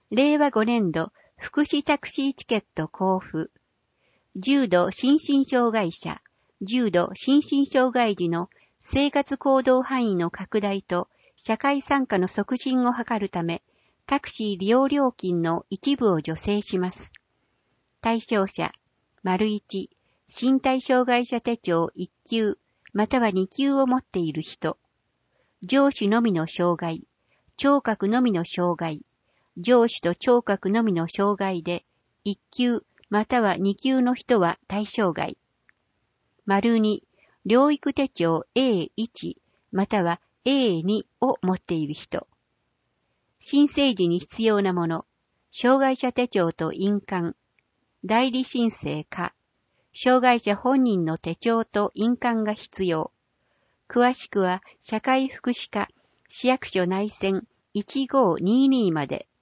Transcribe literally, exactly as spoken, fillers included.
れいわごねんど福祉タクシーチケット交付。重度心身障害者、重度心身障害児の生活行動範囲の拡大と社会参加の促進を図るため、タクシー利用料金の一部を助成します。対象者、丸いち、身体障害者手帳いっきゅうまたはにきゅうを持っている人。上肢のみの障害、聴覚のみの障害、上肢と聴覚のみの障害でいっきゅうまたはにきゅうの人は対象外。丸に、療育手帳 エーいち または エーに を持っている人。申請時に必要なもの、障害者手帳と印鑑、代理申請か、障害者本人の手帳と印鑑が必要。詳しくは社会福祉課市役所内線いちごーにーにーまで。